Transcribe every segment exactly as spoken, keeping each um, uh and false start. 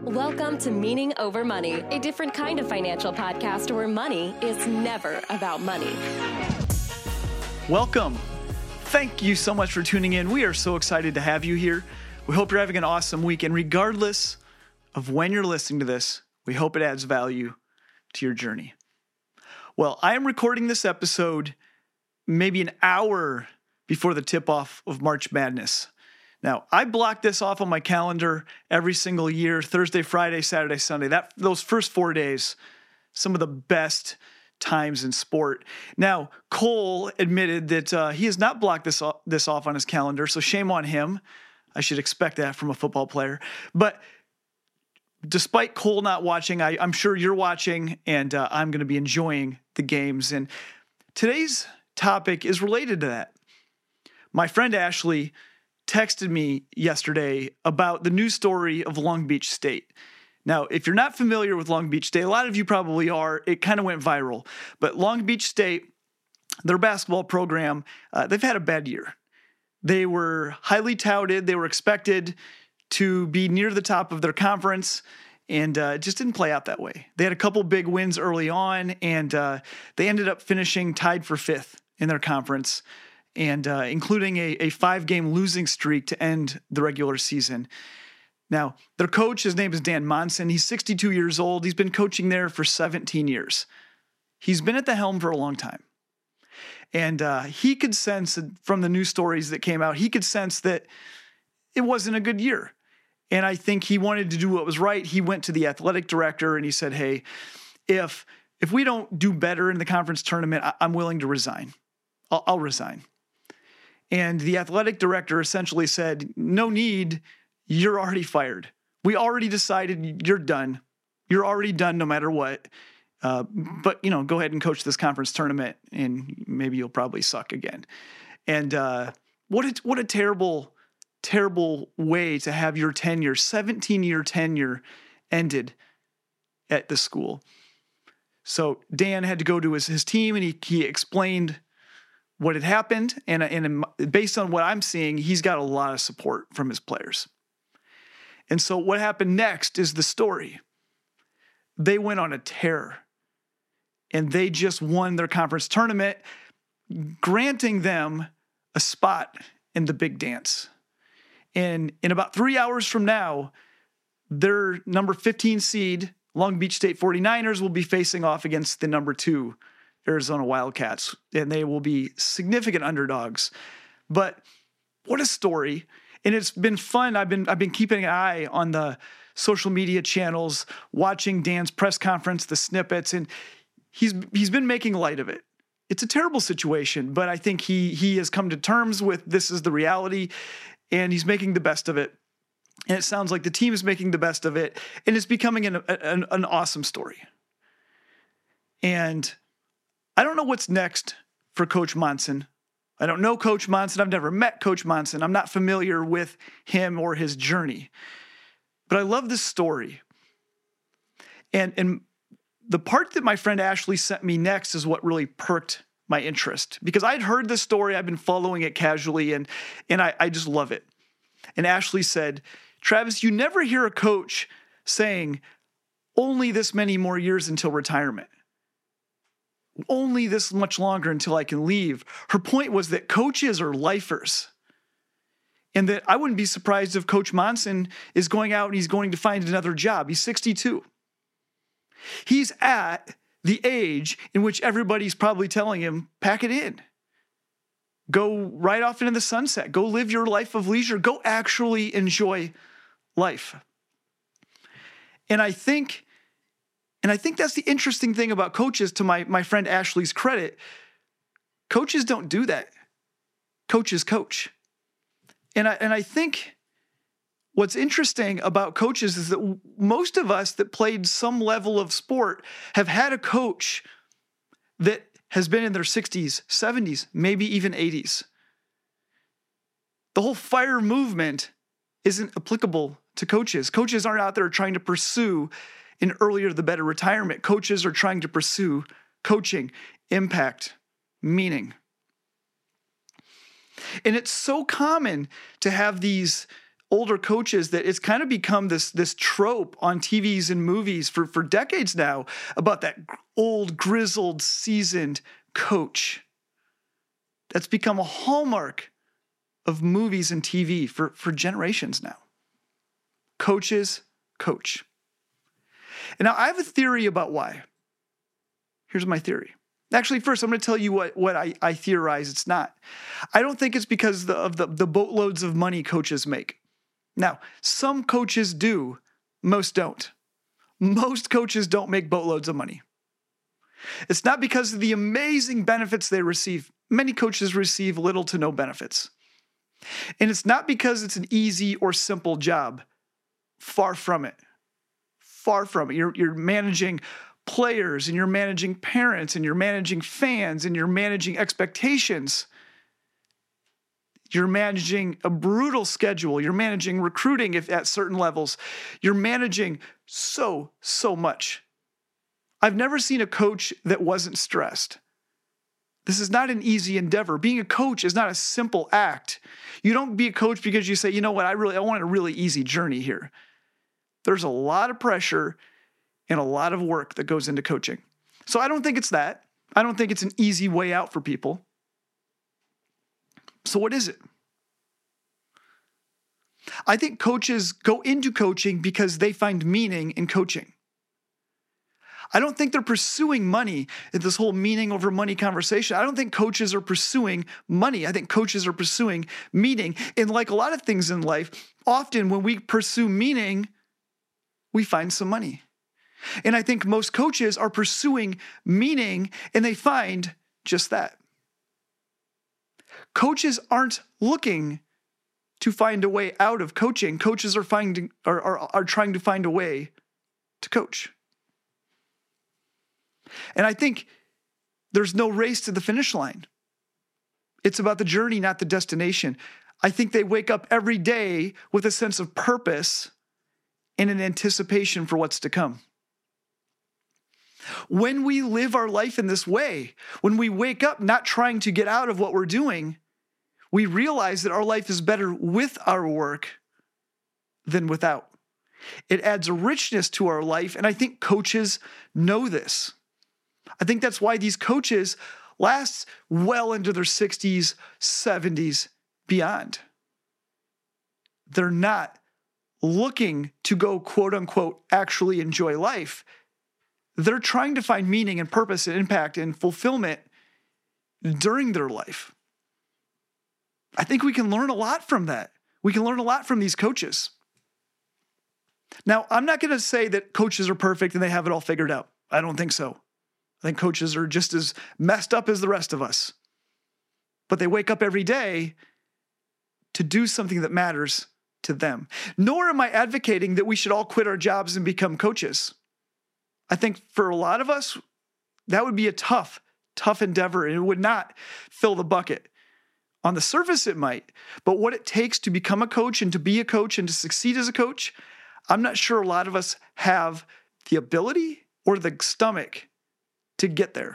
Welcome to Meaning Over Money, a different kind of financial podcast where money is never about money. Welcome. Thank you so much for tuning in. We are so excited to have you here. We hope you're having an awesome week. And regardless of when you're listening to this, we hope it adds value to your journey. Well, I am recording this episode maybe an hour before the tip-off of March Madness. Now, I block this off on my calendar every single year, Thursday, Friday, Saturday, Sunday. That those first four days, some of the best times in sport. Now, Cole admitted that uh, he has not blocked this off, this off on his calendar, so shame on him. I should expect that from a football player. But despite Cole not watching, I, I'm sure you're watching, and uh, I'm going to be enjoying the games. And today's topic is related to that. My friend Ashley texted me yesterday about the news story of Long Beach State. Now, if you're not familiar with Long Beach State, a lot of you probably are. It kind of went viral. But Long Beach State, their basketball program, uh, they've had a bad year. They were highly touted. They were expected to be near the top of their conference, and uh, it just didn't play out that way. They had a couple big wins early on, and uh, they ended up finishing tied for fifth in their conference, and uh, including a, a five-game losing streak to end the regular season. Now, their coach, his name is Dan Monson. He's sixty-two years old. He's been coaching there for seventeen years. He's been at the helm for a long time. And uh, he could sense from the news stories that came out, he could sense that it wasn't a good year. And I think he wanted to do what was right. He went to the athletic director and he said, hey, if if we don't do better in the conference tournament, I, I'm willing to resign. I'll, I'll resign. And the athletic director essentially said, no need, you're already fired. We already decided you're done. You're already done no matter what. Uh, but, you know, go ahead and coach this conference tournament and maybe you'll probably suck again. And uh, what a, what a terrible, terrible way to have your tenure, seventeen-year tenure ended at the school. So Dan had to go to his, his team and he, he explained what had happened, and, and based on what I'm seeing, he's got a lot of support from his players. And so what happened next is the story. They went on a tear, and they just won their conference tournament, granting them a spot in the big dance. And in about three hours from now, their number fifteen seed, Long Beach State forty-niners, will be facing off against the number two Arizona Wildcats, and they will be significant underdogs. But what a story. And it's been fun. I've been I've been keeping an eye on the social media channels, watching Dan's press conference, the snippets, and he's he's been making light of it. It's a terrible situation, but I think he he has come to terms with this is the reality, and he's making the best of it. And it sounds like the team is making the best of it, and it's becoming an an, an awesome story. And I don't know what's next for Coach Monson. I don't know Coach Monson. I've never met Coach Monson. I'm not familiar with him or his journey. But I love this story. And, and the part that my friend Ashley sent me next is what really perked my interest. Because I'd heard this story. I've been following it casually, and, and I, I just love it. And Ashley said, Travis, you never hear a coach saying, only this many more years until retirement. Only this much longer until I can leave. Her point was that coaches are lifers. And that I wouldn't be surprised if Coach Monson is going out and he's going to find another job. He's sixty-two. He's at the age in which everybody's probably telling him, pack it in. Go right off into the sunset. Go live your life of leisure. Go actually enjoy life. And I think And I think that's the interesting thing about coaches, to my, my friend Ashley's credit. Coaches don't do that. Coaches coach. And I, and I think what's interesting about coaches is that most of us that played some level of sport have had a coach that has been in their sixties, seventies, maybe even eighties. The whole FIRE movement isn't applicable to coaches. Coaches aren't out there trying to pursue an earlier the better retirement. Coaches are trying to pursue coaching, impact, meaning. And it's so common to have these older coaches that it's kind of become this, this trope on T Vs and movies for, for decades now about that old, grizzled, seasoned coach. That's become a hallmark of movies and T V for, for generations now. Coaches coach. And now I have a theory about why. Here's my theory. Actually, first, I'm going to tell you what, what I, I theorize it's not. I don't think it's because the, of the, the boatloads of money coaches make. Now, some coaches do, most don't. Most coaches don't make boatloads of money. It's not because of the amazing benefits they receive. Many coaches receive little to no benefits. And it's not because it's an easy or simple job. Far from it. Far from it. You're, you're managing players, and you're managing parents, and you're managing fans, and you're managing expectations. You're managing a brutal schedule. You're managing recruiting if at certain levels. You're managing so, so much. I've never seen a coach that wasn't stressed. This is not an easy endeavor. Being a coach is not a simple act. You don't be a coach because you say, you know what, I really I want a really easy journey here. There's a lot of pressure and a lot of work that goes into coaching. So I don't think it's that. I don't think it's an easy way out for people. So what is it? I think coaches go into coaching because they find meaning in coaching. I don't think they're pursuing money in this whole meaning over money conversation. I don't think coaches are pursuing money. I think coaches are pursuing meaning. And like a lot of things in life, often when we pursue meaning, we find some money. And I think most coaches are pursuing meaning and they find just that. Coaches aren't looking to find a way out of coaching. Coaches are finding are, are, are trying to find a way to coach. And I think there's no race to the finish line. It's about the journey, not the destination. I think they wake up every day with a sense of purpose and an anticipation for what's to come. When we live our life in this way, when we wake up not trying to get out of what we're doing, we realize that our life is better with our work than without. It adds a richness to our life, and I think coaches know this. I think that's why these coaches last well into their sixties, seventies, beyond. They're not looking to go, quote unquote, actually enjoy life. They're trying to find meaning and purpose and impact and fulfillment during their life. I think we can learn a lot from that. We can learn a lot from these coaches. Now, I'm not going to say that coaches are perfect and they have it all figured out. I don't think so. I think coaches are just as messed up as the rest of us. But they wake up every day to do something that matters to them. Nor am I advocating that we should all quit our jobs and become coaches. I think for a lot of us, that would be a tough, tough endeavor, and it would not fill the bucket. On the surface, it might, but what it takes to become a coach and to be a coach and to succeed as a coach, I'm not sure a lot of us have the ability or the stomach to get there.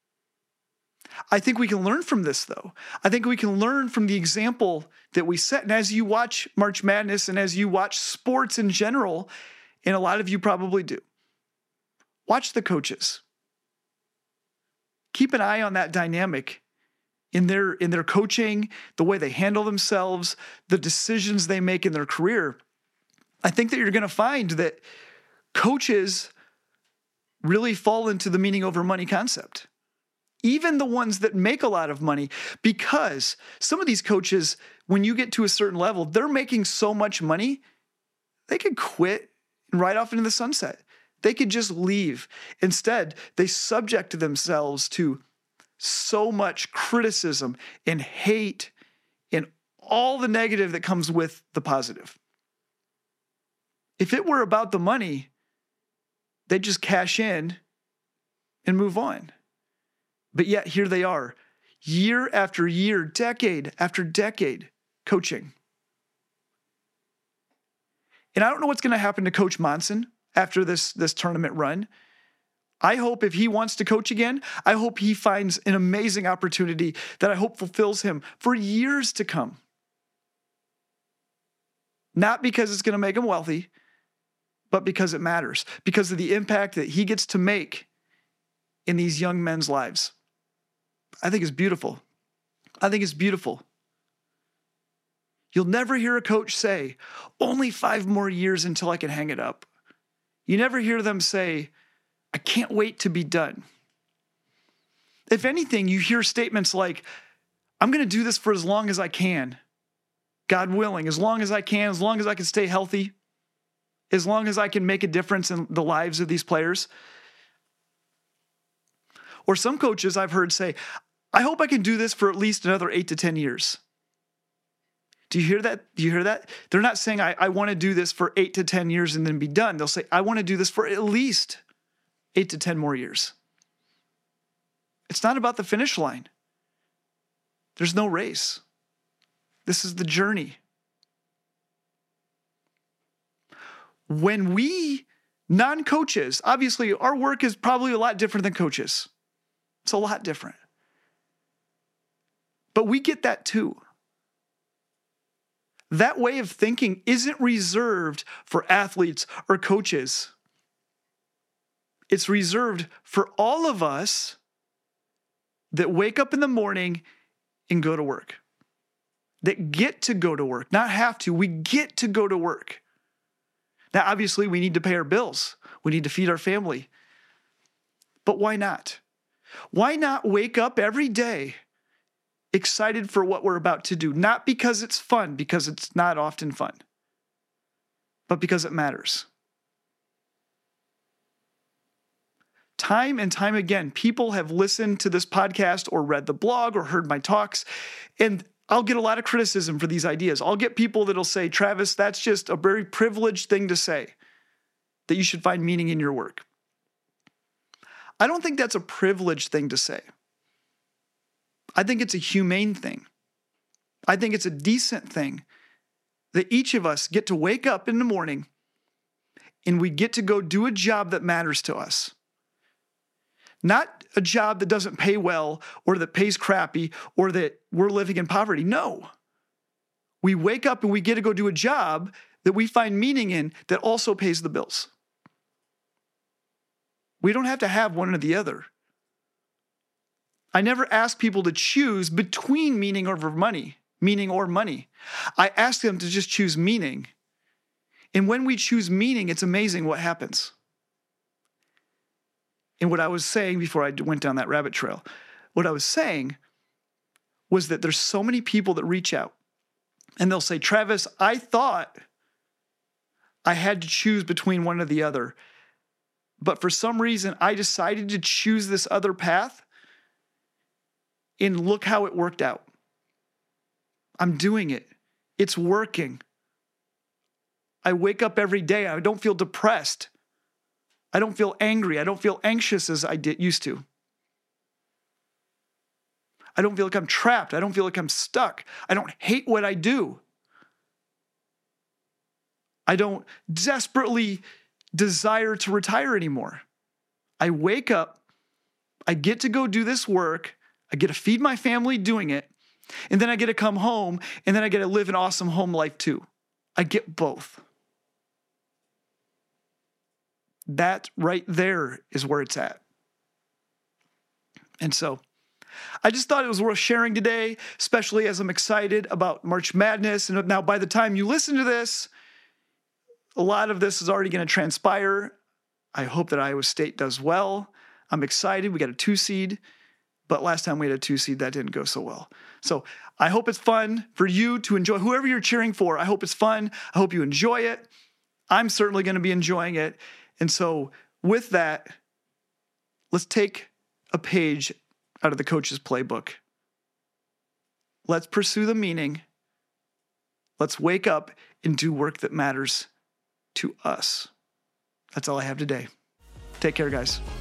I think we can learn from this, though. I think we can learn from the example that we set. And as you watch March Madness and as you watch sports in general, and a lot of you probably do, watch the coaches. Keep an eye on that dynamic in their, in their coaching, the way they handle themselves, the decisions they make in their career. I think that you're going to find that coaches really fall into the meaning over money concept. Even the ones that make a lot of money, because some of these coaches, when you get to a certain level, they're making so much money, they could quit and ride off into the sunset. They could just leave. Instead, they subject themselves to so much criticism and hate and all the negative that comes with the positive. If it were about the money, they'd just cash in and move on. But yet here they are, year after year, decade after decade, coaching. And I don't know what's going to happen to Coach Monson after this, this tournament run. I hope if he wants to coach again, I hope he finds an amazing opportunity that I hope fulfills him for years to come. Not because it's going to make him wealthy, but because it matters, because of the impact that he gets to make in these young men's lives. I think it's beautiful. I think it's beautiful. You'll never hear a coach say, only five more years until I can hang it up. You never hear them say, I can't wait to be done. If anything, you hear statements like, I'm going to do this for as long as I can. God willing, as long as I can, as long as I can stay healthy, as long as I can make a difference in the lives of these players. Or some coaches I've heard say, I hope I can do this for at least another eight to ten years. Do you hear that? Do you hear that? They're not saying, I, I want to do this for eight to ten years and then be done. They'll say, I want to do this for at least eight to ten more years. It's not about the finish line. There's no race. This is the journey. When we, non-coaches, obviously our work is probably a lot different than coaches. It's a lot different. But we get that too. That way of thinking isn't reserved for athletes or coaches. It's reserved for all of us that wake up in the morning and go to work. That get to go to work, not have to. We get to go to work. Now, obviously, we need to pay our bills. We need to feed our family. But why not? Why not wake up every day excited for what we're about to do? Not because it's fun, because it's not often fun, but because it matters. Time and time again, people have listened to this podcast or read the blog or heard my talks, and I'll get a lot of criticism for these ideas. I'll get people that'll say, Travis, that's just a very privileged thing to say, that you should find meaning in your work. I don't think that's a privileged thing to say. I think it's a humane thing. I think it's a decent thing that each of us get to wake up in the morning and we get to go do a job that matters to us. Not a job that doesn't pay well or that pays crappy or that we're living in poverty. No. We wake up and we get to go do a job that we find meaning in that also pays the bills. We don't have to have one or the other. I never ask people to choose between meaning over money, meaning or money. I ask them to just choose meaning. And when we choose meaning, it's amazing what happens. And what I was saying before I went down that rabbit trail, what I was saying was that there's so many people that reach out and they'll say, Travis, I thought I had to choose between one or the other, but for some reason I decided to choose this other path, and look how it worked out. I'm doing it. It's working. I wake up every day. I don't feel depressed. I don't feel angry. I don't feel anxious as I did used to. I don't feel like I'm trapped. I don't feel like I'm stuck. I don't hate what I do. I don't desperately desire to retire anymore. I wake up, I get to go do this work, I get to feed my family doing it, and then I get to come home, and then I get to live an awesome home life too. I get both. That right there is where it's at. And so I just thought it was worth sharing today, especially as I'm excited about March Madness. And now by the time you listen to this, a lot of this is already going to transpire. I hope that Iowa State does well. I'm excited. We got a two seed, but last time we had a two seed, that didn't go so well. So I hope it's fun for you to enjoy. Whoever you're cheering for, I hope it's fun. I hope you enjoy it. I'm certainly going to be enjoying it. And so with that, let's take a page out of the coach's playbook. Let's pursue the meaning. Let's wake up and do work that matters to us. That's all I have today. Take care, guys.